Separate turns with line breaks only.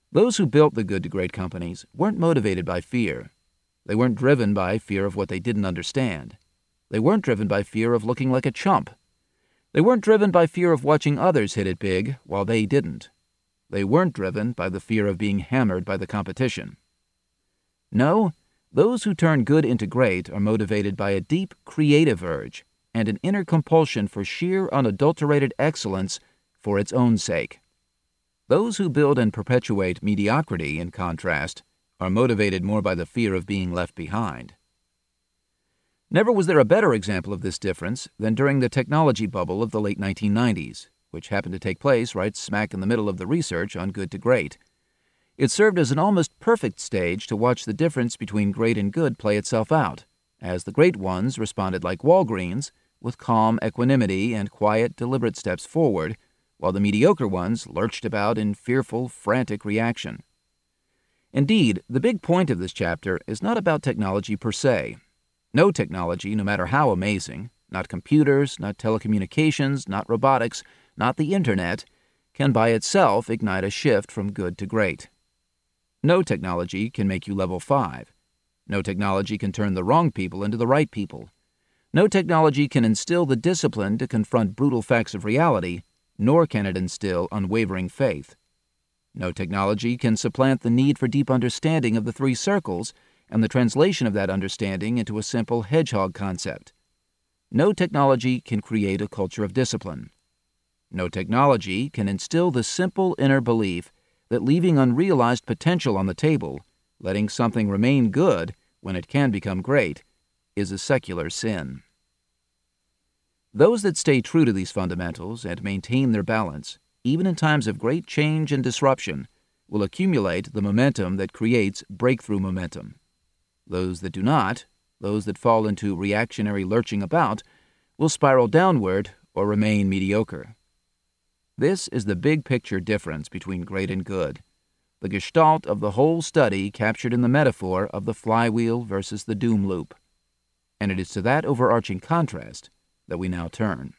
Those who built the good to great companies weren't motivated by fear. They weren't driven by fear of what they didn't understand. They weren't driven by fear of looking like a chump. They weren't driven by fear of watching others hit it big while they didn't. They weren't driven by the fear of being hammered by the competition. No, those who turn good into great are motivated by a deep creative urge and an inner compulsion for sheer unadulterated excellence for its own sake. Those who build and perpetuate mediocrity, in contrast, are motivated more by the fear of being left behind. Never was there a better example of this difference than during the technology bubble of the late 1990s, which happened to take place right smack in the middle of the research on good to great. It served as an almost perfect stage to watch the difference between great and good play itself out, as the great ones responded like Walgreens, with calm equanimity and quiet, deliberate steps forward, while the mediocre ones lurched about in fearful, frantic reaction. Indeed, the big point of this chapter is not about technology per se. No technology, no matter how amazing, not computers, not telecommunications, not robotics, not the internet, can by itself ignite a shift from good to great. No technology can make you level 5. No technology can turn the wrong people into the right people. No technology can instill the discipline to confront brutal facts of reality, nor can it instill unwavering faith. No technology can supplant the need for deep understanding of the three circles and the translation of that understanding into a simple hedgehog concept. No technology can create a culture of discipline. No technology can instill the simple inner belief that leaving unrealized potential on the table, letting something remain good when it can become great, is a secular sin. Those that stay true to these fundamentals and maintain their balance, even in times of great change and disruption, will accumulate the momentum that creates breakthrough momentum. Those that do not, those that fall into reactionary lurching about, will spiral downward or remain mediocre. This is the big picture difference between great and good, the gestalt of the whole study captured in the metaphor of the flywheel versus the doom loop. And it is to that overarching contrast that we now turn.